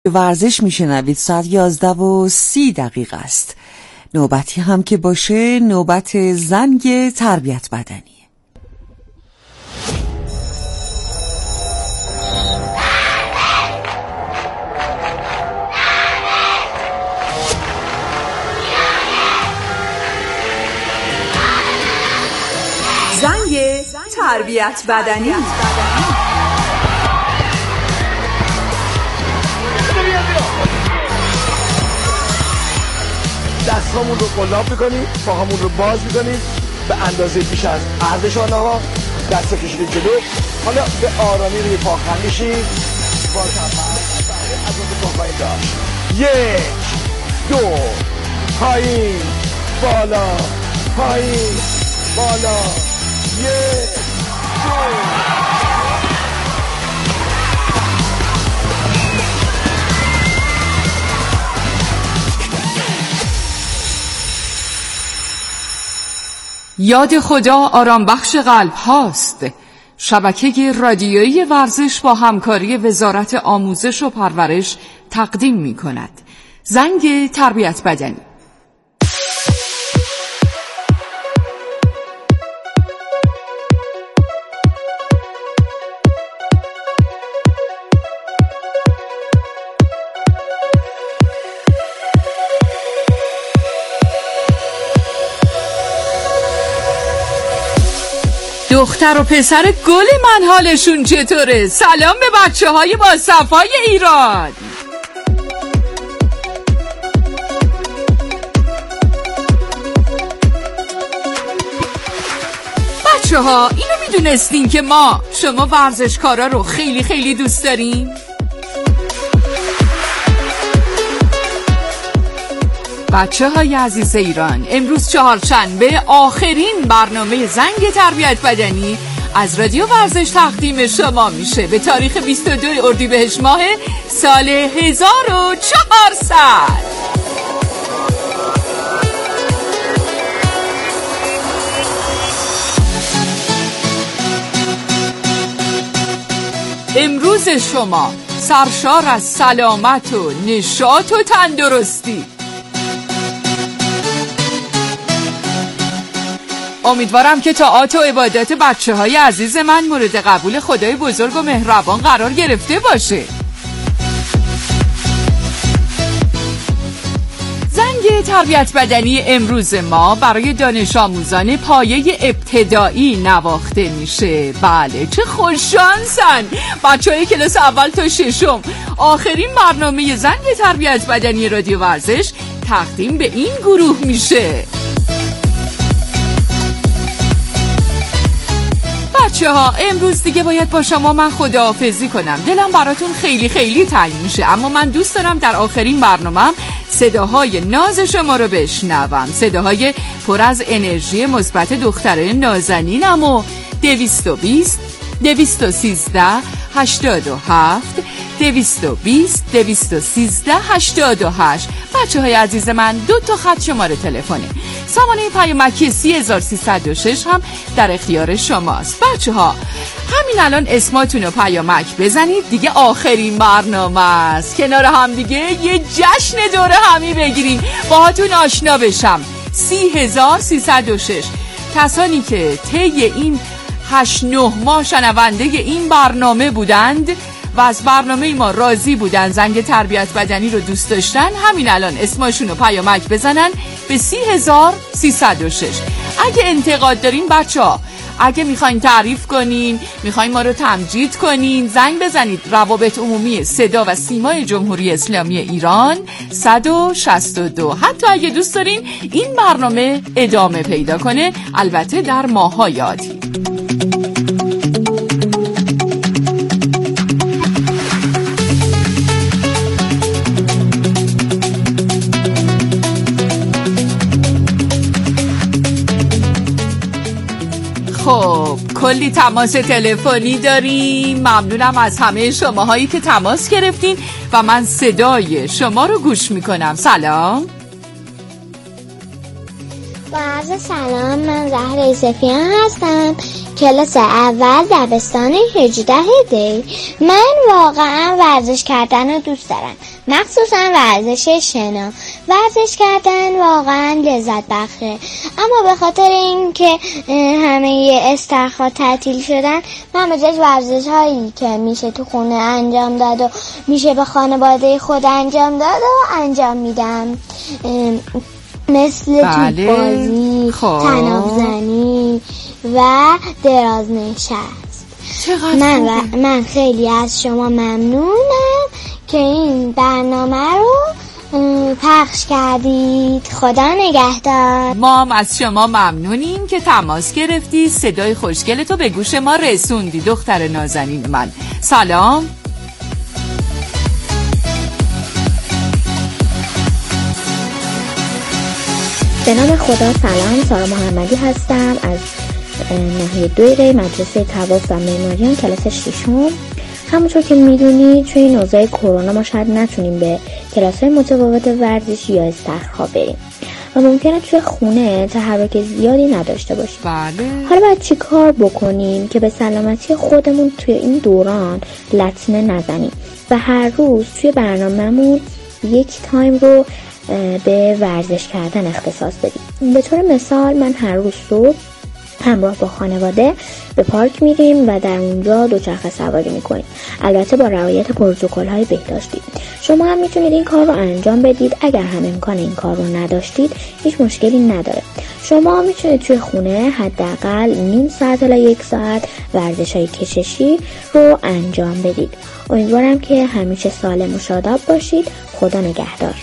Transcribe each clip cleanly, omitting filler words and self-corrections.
ورزش میشنوید. ساعت 11:30 است. نوبتی هم که باشه نوبت زنگ تربیت بدنی. زنگ تربیت بدنی. دستامون رو قلاب میکنیم، پاهامون رو باز میکنیم به اندازه بیش از عرض شانه‌ها، دست کشیدیم جلو. حالا به آرامی روی پا خم میشیم با تنفس از اون پایین داشت. 1 2 پایین بالا پایین بالا 1 2. یاد خدا آرام بخش قلب هاست. شبکه رادیویی ورزش با همکاری وزارت آموزش و پرورش تقدیم می کند. زنگ تربیت بدنی. دختر و پسر گل من حالشون چطوره؟ سلام به بچه‌های با صفای ایران. بچه‌ها اینو میدونستین که ما شما ورزشکارا رو خیلی خیلی دوست داریم؟ بچه‌های عزیز ایران، امروز چهارشنبه آخرین برنامه زنگ تربیت بدنی از رادیو ورزش تقدیم شما میشه به تاریخ 22 اردیبهشت ماه سال 1400. امروز شما سرشار از سلامت و نشاط و تندرستی. امیدوارم که طاعات و عبادات بچه‌های عزیز من مورد قبول خدای بزرگ و مهربان قرار گرفته باشه. زنگ تربیت بدنی امروز ما برای دانش آموزان پایه ابتدایی نواخته میشه. بله، چه خوششانسن بچه‌های کلاس اول تا ششم. آخرین برنامه زنگ تربیت بدنی رادیو ورزش تقدیم به این گروه میشه. بچه‌ها امروز دیگه باید با شما من خداحافظی کنم. دلم براتون خیلی خیلی تنگ میشه، اما من دوست دارم در آخرین برنامه‌ام صداهای ناز شما رو بشنوم، صداهای پر از انرژی مثبت دختران نازنینم و 220 213 87 220 213 88. بچه‌های عزیز من 2 خط شماره تلفنه. سامانه پیامکی 30306 هم در اختیار شماست. بچه‌ها همین الان اسماتون رو پیامک بزنید، دیگه آخرین برنامه است. کنار هم دیگه یه جشن دوره همی بگیریم، باهاتون آشنا بشم. 30306 کسانی که طی این 8-9 ماه شنونده این برنامه بودند و از برنامه ما راضی بودن، زنگ تربیت بدنی رو دوست داشتن، همین الان اسمشون رو پیامک بزنن به 30306. اگه انتقاد دارین بچه‌ها، اگه میخواین تعریف کنین، میخواین ما رو تمجید کنین، زنگ بزنید. روابط عمومی صدا و سیمای جمهوری اسلامی ایران 162. حتی اگه دوست دارین این برنامه ادامه پیدا کنه، البته در ماه‌های آتی. خب کلی تماس تلفنی داریم. ممنونم از همه شماهایی که تماس گرفتین و من صدای شما رو گوش میکنم. سلام. با عرض سلام، من زهره ایوسفیان هستم کلاس اول دبستان 18 دی. من واقعا ورزش کردن رو دوست دارم، مخصوصا ورزش شنا. ورزش کردن واقعا لذت بخشه، اما به خاطر اینکه همه استخوان تعطیل شدن، من به جای ورزش هایی که میشه تو خونه انجام داد و میشه به خانواده خود انجام داد و انجام میدم، مثل توپ بازی، طناب زنی و دراز نشست. من خیلی از شما ممنونم که این برنامه رو پخش کردید. خدا نگهدار. ما هم از شما ممنونیم که تماس گرفتی، صدای خوشگلتو به گوش ما رسوندی دختر نازنین من. سلام. به نام خدا. سلام، سارا محمدی هستم از ناحیه 2 ری، مدرسه طواف و معماریان، کلاس 6م. همونطور که میدونید توی این اوضاع کرونا ما شاید نتونیم به کلاس‌های متفاوت ورزشی یا استخرها بریم و ممکنه توی خونه تحرک زیادی نداشته باشیم. بله. حالا باید چی کار بکنیم که به سلامتی خودمون توی این دوران لطمه نزنیم و هر روز توی برنامه‌مون یک تایم رو به ورزش کردن اختصاص بدیم. به طور مثال من هر روز صبح همراه با خانواده به پارک میریم و در اونجا دوچرخه سواری میکنیم، البته با رعایت پروتکل‌های بهداشتی. شما هم میتونید این کار رو انجام بدید. اگر هم امکان این کار رو نداشتید هیچ مشکلی نداره. شما میتونید توی خونه حداقل نیم ساعت تا 1 ساعت ورزش‌های کششی رو انجام بدید. امیدوارم که همیشه سالم و شاداب باشید. خدا نگهدار.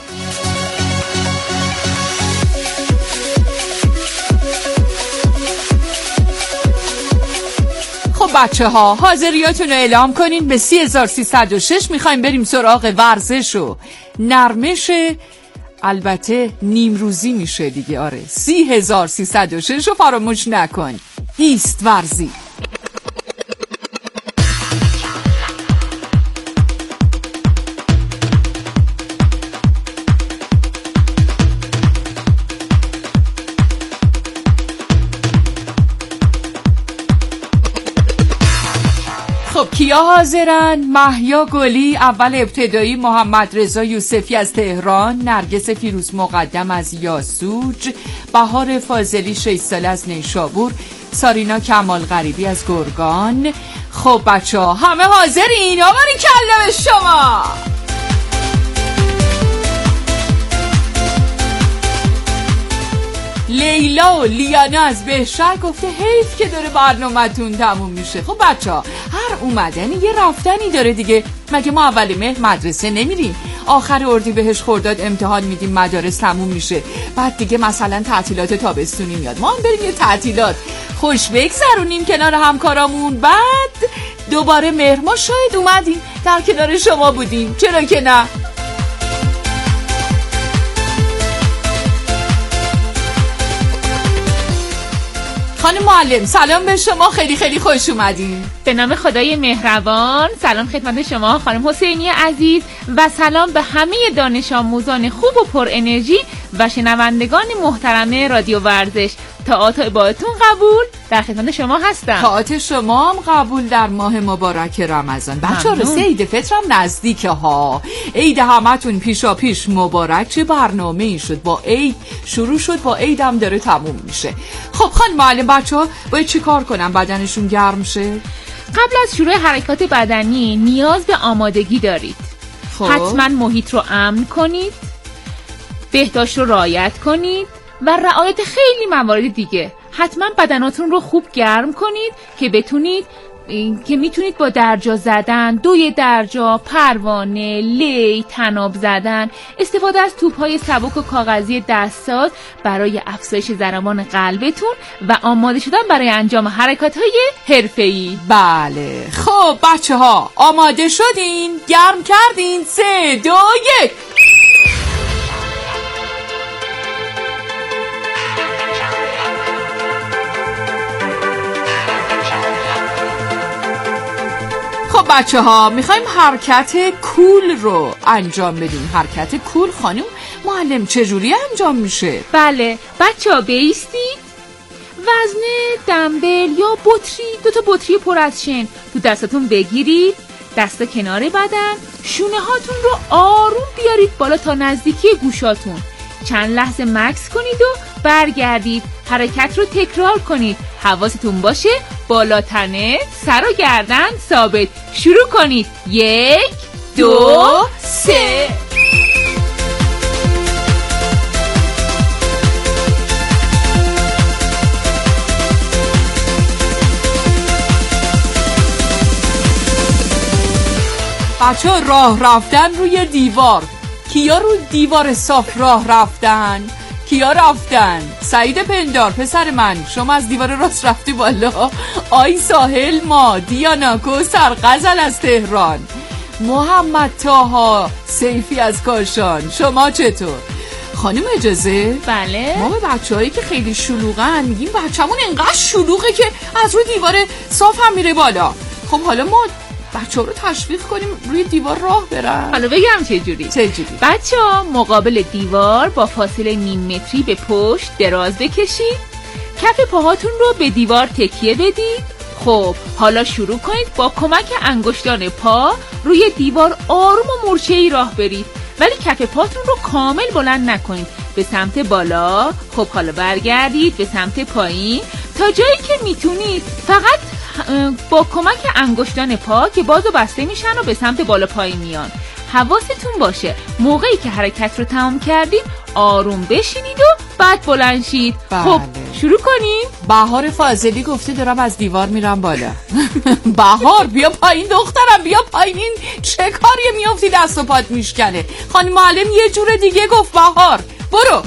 بچه ها حاضریاتون رو اعلام کنین. به 30306 میخوایم بریم سراغ ورزش و نرمش. البته نیم روزی میشه دیگه. آره 30306 رو فراموش نکن. ایست ورزی. کیا حاضرن؟ مهیا گلی اول ابتدایی، محمد رضا یوسفی از تهران، نرگس فیروز مقدم از یاسوج، بهار فاضلی 6 ساله از نیشابور، سارینا کمال غریبی از گرگان. خب بچه‌ها همه حاضرین؟ آوری کلا به شما. لیلا و لیانا از بهشهر گفته حیف که داره برنامه‌تون تموم میشه. خب بچه‌ها هر اومدنی یه رفتنی داره دیگه. مگه ما اول مهر مدرسه نمیریم؟ آخر اردیبهشت خرداد امتحان میدیم، مدارس تموم میشه، بعد دیگه مثلا تعطیلات تابستونی میاد، ما هم بریم یه تعطیلات خوش بگذرونیم کنار همکارامون. بعد دوباره مهر ما شاید اومدیم در کنار شما بودیم، چرا که نه؟ خانم معلم سلام به شما، خیلی خیلی خوش اومدین. به نام خدای مهربان. سلام خدمت شما خانم حسینی عزیز و سلام به همه دانش آموزان خوب و پر انرژی و شنوندگان محترم رادیو ورزش. طاعات و عبادتون قبول، در خدمت شما هستم. طاعات شما هم قبول در ماه مبارک رمضان. بچه‌ها رسید عید فطر هم نزدیکه ها. عید همتون پیشا پیش مبارک. چه برنامه‌ای شد، با عید شروع شد، با عید هم داره تموم میشه. خب خانم معلم بچه‌ها باید چی کار کنن بدنشون گرم شه؟ قبل از شروع حرکات بدنی نیاز به آمادگی دارید. حتما محیط رو امن کنید، بهداشت رو رعایت کنید و رعایت خیلی موارد دیگه. حتما بدناتون رو خوب گرم کنید که میتونید با درجا زدن، دوی درجا، پروانه، لی، طناب زدن، استفاده از توپ‌های سبک و کاغذی دستساز برای افزایش ضربان قلبتون و آماده شدن برای انجام حرکات‌های حرفه‌ای. بله خب بچه‌ها آماده شدین؟ گرم کردین؟ 3 2 1 بچه ها میخوایم حرکت کول رو انجام بدیم. حرکت کول خانم معلم چجوری انجام میشه؟ بله بچه ها بایستید وزنه دمبل یا بطری، 2 تا بطری پر از شن تو دستاتون بگیرید، دستا کنار بدن، شونه هاتون رو آروم بیارید بالا تا نزدیکی گوشاتون. چند لحظه مکث کنید و برگردید. حرکت رو تکرار کنید. حواستون باشه بالا تنه، سر و گردن ثابت. شروع کنید. 1 2 3. بچه راه رفتن روی دیوار. کیا رو دیوار صاف راه رفتن؟ کیا رفتن؟ سعید پندار پسر من، شما از دیوار راست رفتی بالا. آی ساحل ما، دیانا کوثر غزل از تهران، محمد طاها سیفی از کاشان، شما چطور؟ خانم اجازه؟ بله. ما به بچه‌هایی که خیلی شلوغن میگیم بچه‌مون انقدر شلوغه که از روی دیوار صاف هم میره بالا. خب حالا ما بچه‌ها رو تشویق کنیم روی دیوار راه برن. حالا بگم چه جوری؟ بچه‌ها مقابل دیوار با فاصله نیم متری به پشت دراز بکشید. کف پاهاتون رو به دیوار تکیه بدید. خب حالا شروع کنید با کمک انگشتان پا روی دیوار آروم و مورچه‌ای راه برید، ولی کف پاتون رو کامل بلند نکنید، به سمت بالا. خب حالا برگردید به سمت پایین تا جایی که میتونید. فقط با کمک انگشتان پا که باز و بسته میشن و به سمت بالا پایین میان. حواستون باشه موقعی که حرکت رو تمام کردید آروم بشینید و بعد بلند شید. بله. خب شروع کنیم. بهار فاضلی گفته دارم از دیوار میرم بالا. بهار بیا پایین دخترم، بیا پایین. این چه کاریه میافتی دست و پات میشکنه؟ خانم معلم یه جور دیگه گفت بهار برو.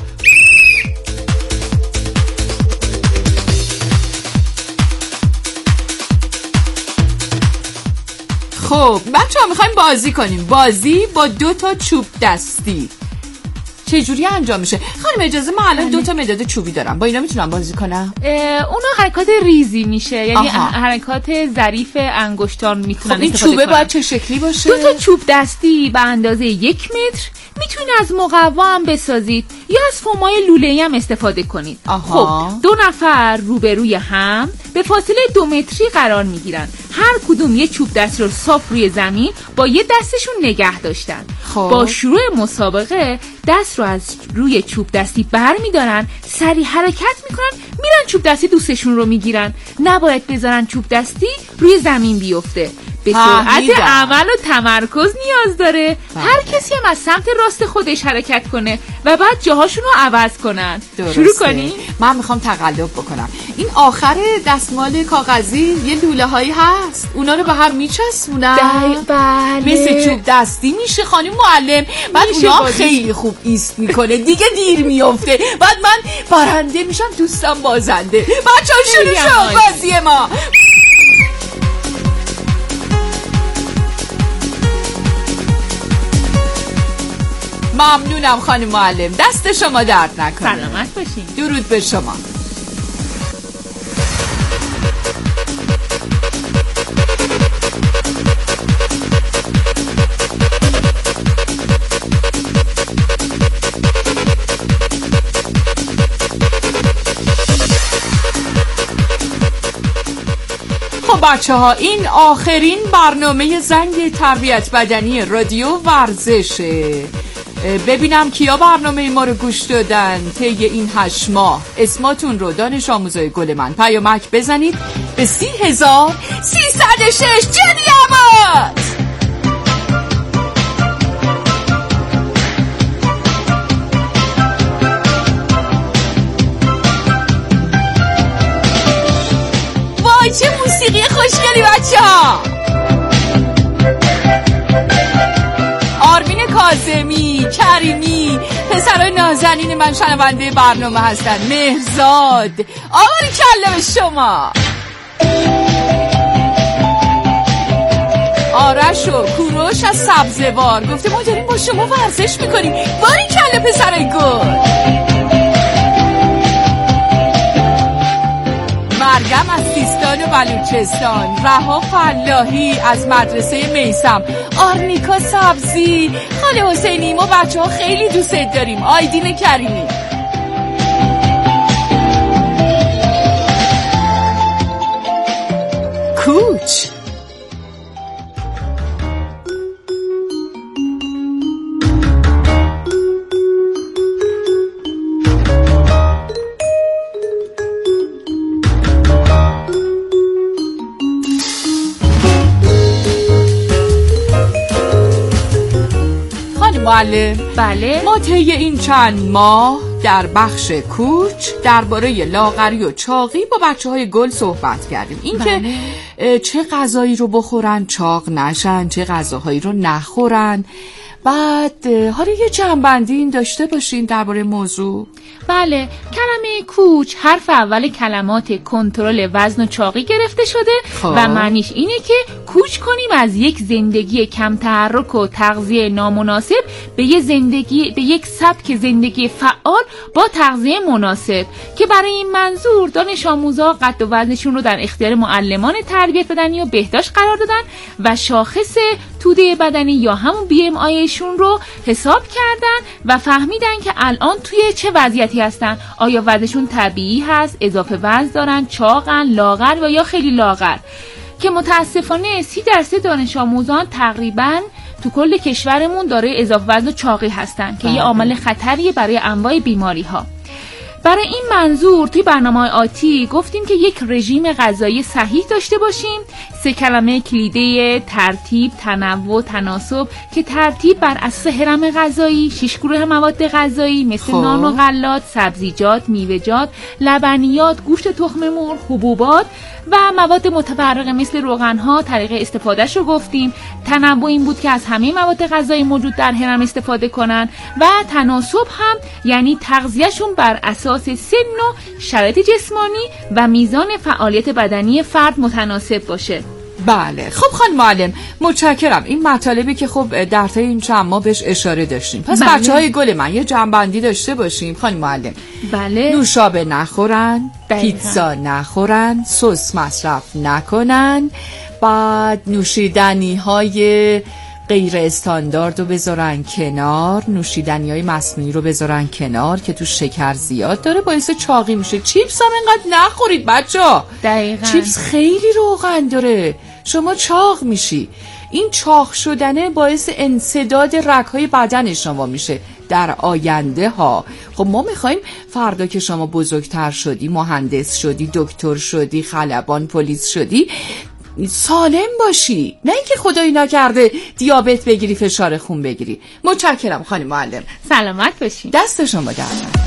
خب بچه‌ها میخوایم بازی کنیم. بازی با 2 تا چوب دستی. چجوری انجام میشه؟ خانم اجازه من الان 2 تا مداد چوبی دارم، با اینا میتونم بازی کنم؟ اونا حرکات ریزی میشه، یعنی حرکات ظریف انگشتان میتونن. خب این چوبه باید چه شکلی باشه؟ 2 تا چوب دستی به اندازه 1 متر. میتونید از مقوا هم بسازید یا از فومای لوله‌ای هم استفاده کنید. خب 2 نفر روبروی هم به فاصله 2 متری قرار میگیرن. هر کدوم یه چوب دست رو صاف روی زمین با یه دستشون نگه داشتن. با شروع مسابقه دست رو از روی چوب دستی بر میدارن، سریع حرکت میکنن، میرن چوب دستی دوستشون رو میگیرن. نباید بذارن چوب دستی روی زمین بیفته. به سرعت عمل و تمرکز نیاز داره. هر کسی هم از سمت راست خودش حرکت کنه و بعد جاهاشون رو عوض کنن. شروع کنیم. من میخوام تقلب بکنم. این آخر دستمال کاغذی یه لوله هایی هست، اونا رو به هم میچسبونن. بله. مثل چوب دستی میشه خانم معلم. بعد اونا خیلی خوب ایست میکنه، دیگه دیر میفته. بعد من برنده میشم، دوستم بازنده. بچه‌ها شروع شد بازی ما. ممنونم خانم معلم، دست شما درد نکنه. سلامت باشین. درود به شما. خب بچه ها، این آخرین برنامه زنگ تربیت بدنی رادیو ورزشه. ببینم کیا برنامه ما رو گوش دادن طی این 8 ماه. اسماتون رو دانش آموزای گل من پیامک بزنید به 30,306. جدی عباد وای چه موسیقی خوشگلی بچه ها. آرمین کاظمی، کریمی، پسرای نازنین من شنونده برنامه هستن. مهرزاد، آوری کله به شما. آرش و کوروش از سبزوار گفته ما داریم با شما ورزش میکنیم. باری کله پسرای گل. مرگم از سیستان و بلوچستان، رها فلاحی از مدرسه میسم، آرنیکا سبزی، خاله حسینی، ما بچه ها خیلی دوست داریم. آیدین کریمی. کوچ. معلم بله ما طی این چند ماه در بخش کوچ درباره لاغری و چاقی با بچه‌های گل صحبت کردیم. اینکه چه غذایی رو بخورن چاق نشن، چه غذاهایی رو نخورن. بعد حالا یه جنبندی این داشته باشین درباره موضوع. بله، کلمه کوچ حرف اول کلمات کنترل وزن و چاقی گرفته شده و معنیش اینه که کوچ کنیم از یک زندگی کم تحرک و تغذیه نامناسب به یک سبک زندگی فعال با تغذیه مناسب، که برای این منظور دانش آموزا قد و وزنشون رو در اختیار معلمان تربیت بدنی و بهداشت قرار دادن و شاخص توده بدنی یا همون BMI شون رو حساب کردن و فهمیدن که الان توی چه وضعیتی هستن. آیا وزنشون طبیعی هست، اضافه وزن دارن، چاقن، لاغر و یا خیلی لاغر، که متاسفانه 30% دانش آموزان تقریباً تو کل کشورمون دارای اضافه وزن و چاقی هستن که یه عامل خطریه برای انواع بیماری ها. برای این منظور توی برنامه آتی گفتیم که یک رژیم غذایی صحیح داشته باشیم. 3 کلمه کلیدی: ترتیب، تنوع، تناسب، که ترتیب بر اساس هرم غذایی، 6 گروه مواد غذایی مثل نان و غلات، سبزیجات، میوه‌جات، لبنیات، گوشت تخم مرغ، حبوبات و مواد متفرقه مثل روغن‌ها. طریقه استفادهش رو گفتیم. تنوع این بود که از همه مواد غذایی موجود در هرم استفاده کنن و تناسب هم یعنی تغذیه‌شون بر اساس سن و شرایط جسمانی و میزان فعالیت بدنی فرد متناسب باشه. بله، خب خانم معلم متشکرم. این مطالبی که خب در طی این چند ماه بهش اشاره داشتیم. پس بچه‌های گل من یه جنبندی داشته باشیم خانم معلم. بله. نوشابه نخورن، پیتزا نخورن، سس مصرف نکنن، بعد نوشیدنی‌های غیر استاندارد رو بذارن کنار، نوشیدنی‌های مصنوعی رو بذارن کنار که تو شکر زیاد داره، باعث چاقی میشه. چیپس هم اینقدر نخورید بچه‌ها. دقیقاً. چیپس خیلی روغن داره، شما چاق میشی. این چاق شدنه باعث انسداد رگ‌های بدن شما میشه در آینده ها. خب ما میخوایم فردا که شما بزرگتر شدی، مهندس شدی، دکتر شدی، خلبان، پلیس شدی، سالم باشی، نه اینکه خدایی نکرده دیابت بگیری، فشار خون بگیری. متشکرم خانم معلم. سلامت باشین. دست شما در نکنه.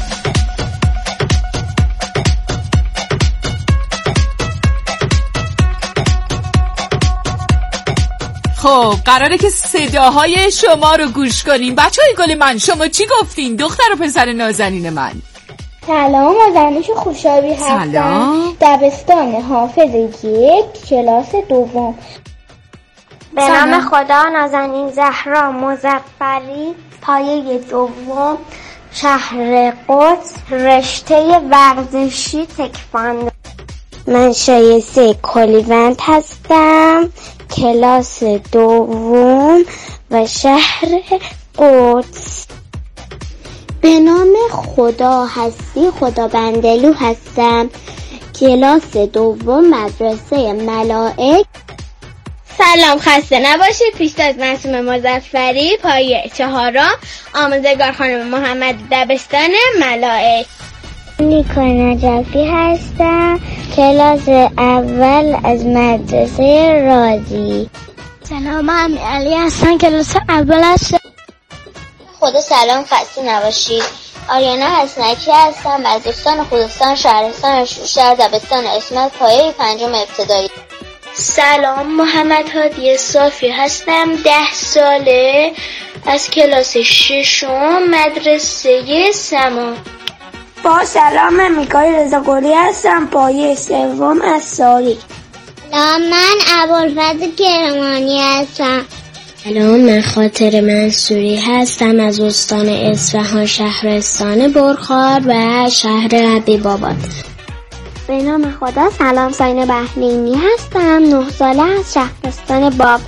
خب قراره که صداهای شما رو گوش کنیم. بچه‌های گل من، شما چی گفتین؟ دختر و پسر نازنین من. سلام، مزنوش خوشابی هستم. سلام. دبستان حافظ 1 کلاس 2. به نام خدا. نازنین زهرا مظفری، پایه 2، شهر قدس، رشته ورزشی تکواندو. من شایسته کلیوند هستم، کلاس 2 و شهر قدس. به نام خدا هستی خدا بندلو هستم، کلاس 2 مدرسه ملائک. سلام، خسته نباشید. پیشتاز معصومه مظفری، پایه 4، آموزگار خانم محمد، دبستان ملائک. نیکا نجفی هستم، کلاس اول از مدرسه رازی. سلام، من علی هستم، کلاس اول از. خدا سلام، خسته نباشید. آریانا حسنکی هستم، از دوستان خوزستان، شهرستان شهر، دبستان اسمت، پایه 5 ابتدایی. سلام، محمد هادی صافی هستم، 10 ساله، از کلاس 6 مدرسه سما. با سلام، من میکای رضاقلی هستم، پایه 3 از ساری. سلام، من ابوالفضل کرمانی هستم. سلام، من خاطر منصوری هستم، از استان اصفهان، شهرستان برخار و شهر حبیب‌آباد. به نام خدا. سلام، ساینه بهلینی هستم، 9 ساله، از شهرستان باب.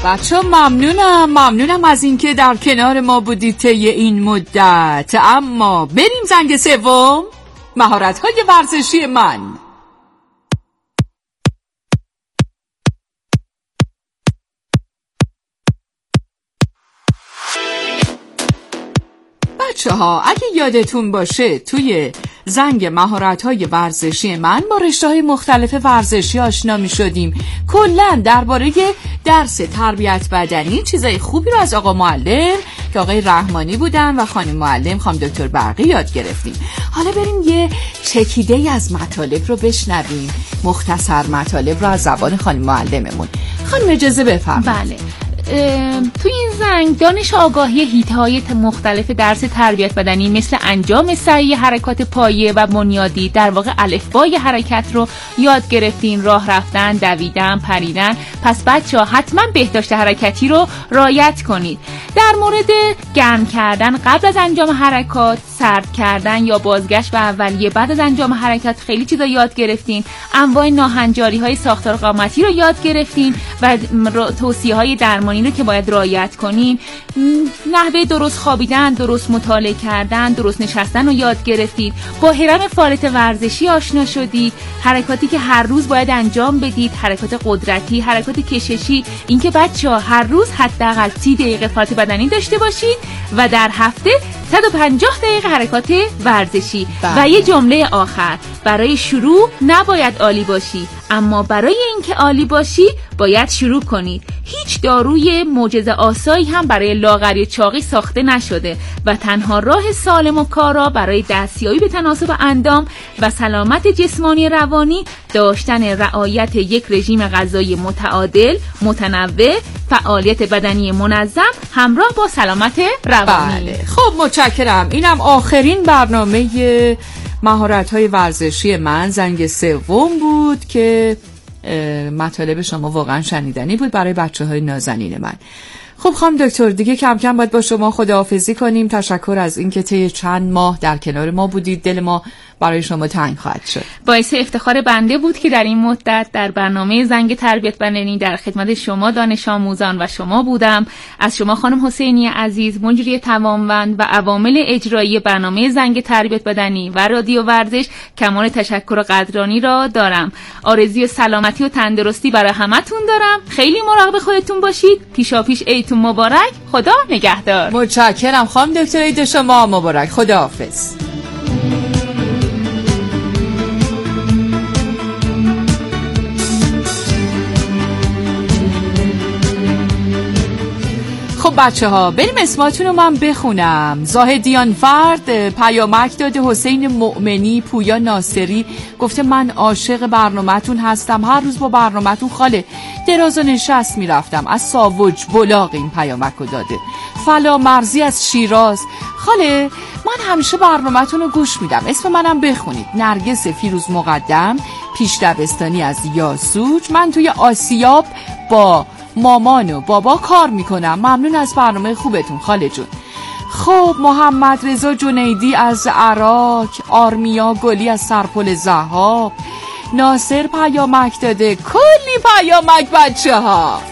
بچه ممنونم از اینکه در کنار ما بودید طی این مدت. اما بریم زنگ سوم، مهارت‌های ورزشی من. بچه‌ها اگه یادتون باشه توی زنگ مهارت‌های ورزشی من با رشته‌های مختلف ورزشی آشنا می‌شدیم. کلاً درباره درس تربیت بدنی چیزای خوبی رو از آقا معلم که آقای رحمانی بودن و خانم معلم خانم دکتر برقی یاد گرفتیم. حالا بریم یه چکیده‌ای از مطالب رو بشنویم، مختصر مطالب رو از زبان خانم معلممون. خانم اجازه بفرمایید. بله. تو این زنگ دانش آگاهی حیطه‌های مختلف درس تربیت بدنی مثل انجام سعی، حرکات پایه و بنیادی، در واقع الفبای حرکت رو یاد گرفتین، راه رفتن، دویدن، پریدن. پس بچه‌ها حتما بهداشت حرکتی رو رعایت کنید. در مورد گرم کردن قبل از انجام حرکات، سرد کردن یا بازگشت به اولیه بعد از انجام حرکت خیلی چیزا یاد گرفتین. انواع ناهنجاری‌های ساختار قامتی رو یاد گرفتین و توصیه‌های درمانی رو که باید رعایت کنین. نحوه درست خوابیدن، درست مطالعه کردن، درست نشستن رو یاد گرفتید. با هرم فعالیت ورزشی آشنا شدید، حرکاتی که هر روز باید انجام بدید، حرکات قدرتی، حرکات کششی. اینکه بچه‌ها هر روز حداقل 30 دقیقه فعالیت بدنی داشته باشید و در هفته 150 دقیقه حرکات ورزشی. و یه جمله آخر، برای شروع نباید عالی باشی، اما برای اینکه عالی باشی باید شروع کنید. هیچ داروی معجزه آسایی هم برای لاغری و چاقی ساخته نشده و تنها راه سالم و کارا برای دستیابی به تناسب اندام و سلامت جسمانی روانی داشتن رعایت یک رژیم غذایی متعادل، متنوع، فعالیت بدنی منظم همراه با سلامت روانی. بله. خب متشکرم. اینم آخرین برنامه مهارت‌های ورزشی من، زنگ سوم بود که مطالب شما واقعا شنیدنی بود برای بچه‌های نازنین من. خب خانم دکتر دیگه کم کم باید با شما خداحافظی کنیم. تشکر از اینکه طی چند ماه در کنار ما بودید. دل ما برای شما تنگ خواهد شد. باعث افتخار بنده بود که در این مدت در برنامه زنگ تربیت بدنی در خدمت شما دانش آموزان و شما بودم. از شما خانم حسینی عزیز، مجری توانمند و عوامل اجرایی برنامه زنگ تربیت بدنی و رادیو ورزش کمال تشکر و قدردانی را دارم. آرزوی سلامتی و تندرستی برای همتون دارم. خیلی مراقب خودتون باشید. پیشاپیش عیدتون مبارک. خدا نگهدار. متشکرم خانم دکتر، عید شما مبارک. خداحافظ. خب بچه ها بریم اسماتون رو من بخونم. زاهدیان فرد پیامک داده. حسین مؤمنی، پویا ناصری گفته من عاشق برنامه‌تون هستم، هر روز با برنامه‌تون خاله دراز و نشست میرفتم. از ساوج بلاغ این پیامک رو داده. فلا مرزی از شیراز، خاله من همیشه برنامه‌تون رو گوش میدم، اسم منم بخونید. نرگس فیروز مقدم، پیش دبستانی از یاسوج، من توی آسیاب با مامان و بابا کار میکنم. ممنون از برنامه خوبتون خاله جون. خب محمد رضا جنیدی از عراق، آرمیا گلی از سرپل ضحاک، ناصر پیامک داده. کلی پیامک بچه ها.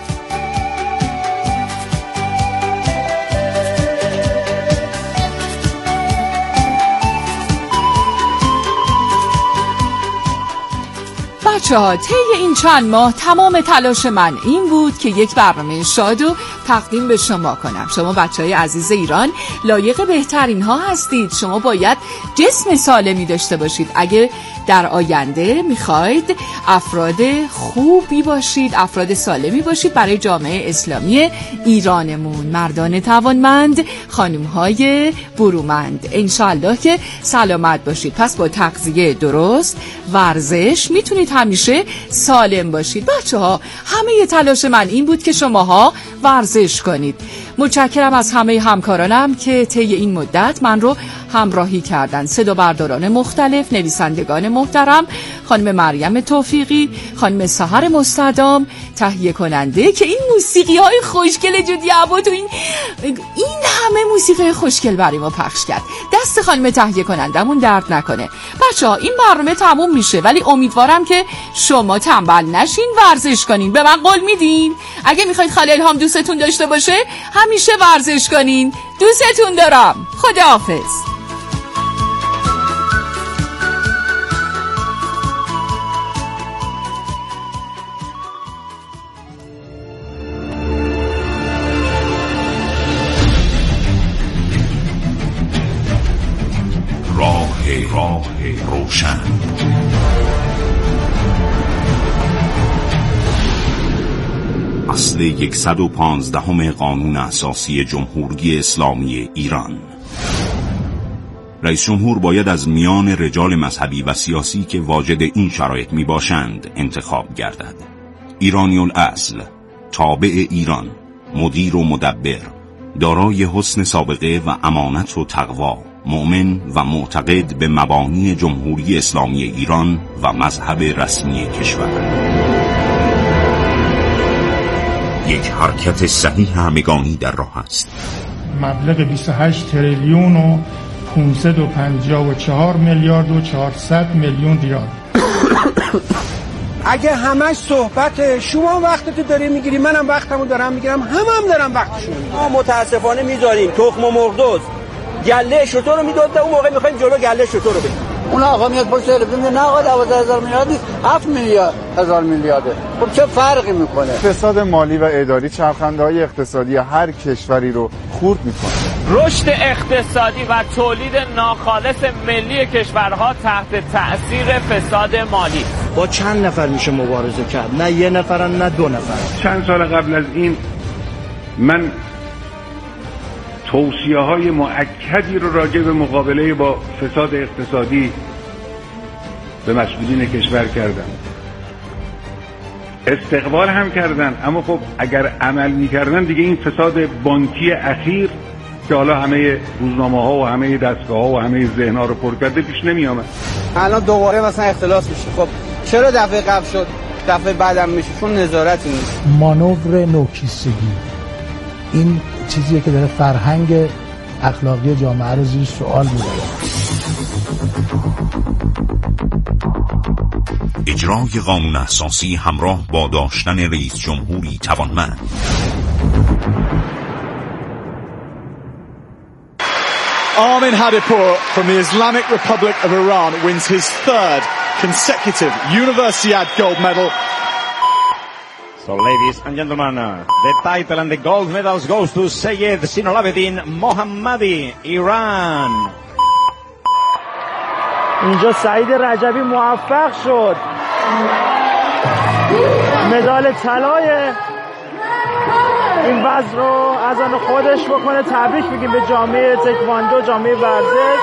بچه‌ها طی این چند ماه تمام تلاش من این بود که یک برنامه شاد و تقدیم به شما کنم. شما بچه‌های عزیز ایران لایق بهترین ها هستید. شما باید جسم سالمی داشته باشید. اگه در آینده میخواید افراد خوبی باشید، افراد سالمی باشید برای جامعه اسلامی ایرانمون، مردان توانمند، خانم‌های برومند، انشالله که سلامت باشید. پس با تغذیه درست، ورزش میتونید همیشه سالم باشید. بچه‌ها همه تلاش من این بود که شماها ورزش کنید. متشکرم از همه همکارانم که طی این مدت من رو همراهی کردن. صدا برداران مختلف، نویسندگان محترم، خانم مریم توفیقی، خانم سحر مستدام، تهیه کننده که این موسیقی های خوشگل جودی عبا تو این همه موسیقی خوشگل برای ما پخش کرد. دست خانم تهیه کنندمون درد نکنه. بچه‌ها این برنامه تموم میشه، ولی امیدوارم که شما تنبل نشین، ورزش کنین. به من قول میدین؟ اگه میخواید خاله الهام دوستتون داشته باشه همیشه ورزش کنین. دوستتون دارم. خداحافظ. راه روشن. اصل 115 قانون اساسی جمهوری اسلامی ایران. رئیس جمهور باید از میان رجال مذهبی و سیاسی که واجد این شرایط می باشند انتخاب گردد. ایرانی الاصل، تابع ایران، مدیر و مدبر، دارای حسن سابقه و امانت و تقوا، مؤمن و معتقد به مبانی جمهوری اسلامی ایران و مذهب رسمی کشور. یک حرکت صحیح همگانی در راه است. مبلغ 28 تریلیون و 554 میلیارد و 400 میلیون ریال. اگه همش صحبت شما وقتتو داری میگیری، منم وقتمو دارم میگیرم، هم دارم وقتشون. ما متاسفانه میذاریم تخم و مرغدوز گله شطور رو میدوده، اون موقع میخوایم جلو گله شطور رو بگیریم. اون آقا میاد پشت تلویزیون میگه نه آقا 12000 میلیارد نیست، 7 میلیارد میلیارده. خب چه فرقی میکنه؟ فساد مالی و اداری چرخنده‌های اقتصادی هر کشوری رو خورد میکنه. رشد اقتصادی و تولید ناخالص ملی کشورها تحت تأثیر فساد مالی. با چند نفر میشه مبارزه کرد؟ نه یه نفرن نه دو نفر. چند سال قبل از این من توصیه‌های مؤکدی رو راجع به مقابله با فساد اقتصادی به مسئولین کشور کردم. استقبال هم کردن، اما خب اگر عمل می‌کردن دیگه این فساد بانکی اخیر که حالا همه روزنامه‌ها و همه دستگاه‌ها و همه ذهن‌ها رو پر کرده پیش نمی‌آمد. الان دوباره مثلا اختلاس میشه. خب چرا دفعه قبل شد دفعه بعدم میشه؟ چون نظارتی نیست. مانور نوکیستگی این چیزیه که داره فرهنگ اخلاقی جامعه رو زیر سوال میبره. اجرای قانون اساسی همراه با داشتن رئیس جمهوری توانمند. Armin Hadipur from the Islamic Republic of Iran wins his third consecutive Universiade gold medal. So ladies and gentlemen, the title and the gold medals goes to Seyed Sinolabedin Mohammadi, Iran. اینجا سعید رجبی موفق شد مدال طلای این وزن رو از آن خودش بکنه. تبریک میگیم به جامعه تکواندو، جامعه ورزش.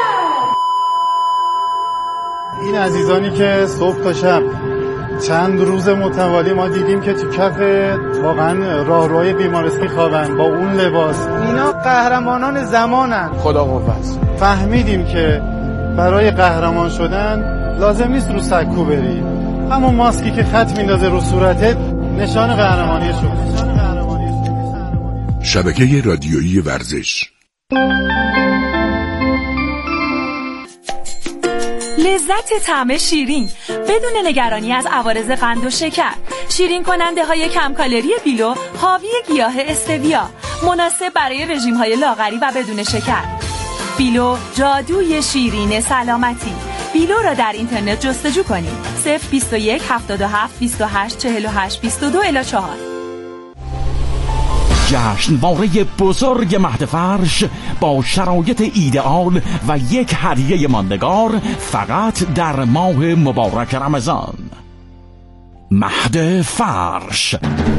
این عزیزانی که صبح تا شب چند روز متوالی ما دیدیم که تو کف واقعا راهروهای بیمارستانی خوابن با اون لباس، اینا قهرمانان زمانن. خدا قوت. فهمیدیم که برای قهرمان شدن لازم نیست رو سکو بری، همون ماسکی که خط میندازه رو صورتت نشان قهرمانی شد. شبکه رادیویی ورزش. لذت طعم شیرین بدون نگرانی از عوارض قند و شکر. شیرین کننده های کم کالری بیلو حاوی گیاه استویا، مناسب برای رژیم های لاغری و بدون شکر. بیلو جادوی شیرین سلامتی. بیلو را در اینترنت جستجو کنید. 021 77 28 48 22 الی 4. جشنواره بزرگ مهد فرش با شرایط ایدئال و یک هدیه ماندگار فقط در ماه مبارک رمضان. مهد فرش.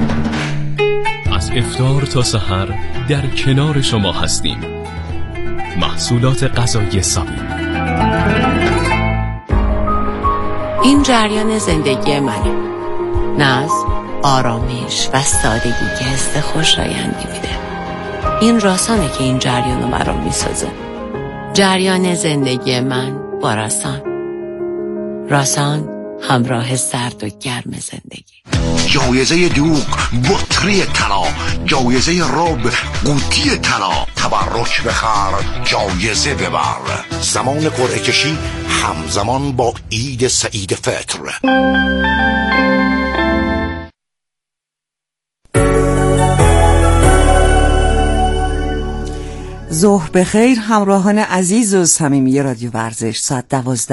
از افطار تا سحر در کنار شما هستیم. محصولات غذایی سابی. این جریان زندگی منه. ناز، آرامش و سادگی که حس خوشایندی میده. این راسانه که این جریان رو برام میسازه. جریان زندگی من با راسان. راسان همراه سرد و گرم زندگی. جایزه دوغ بطری طلا، جایزه رب قوطی طلا، تبرک بخر جایزه ببر. زمان قرعه کشی همزمان با عید سعید فطر. ظهر بخیر همراهان عزیز و صمیمی رادیو ورزش. ساعت 12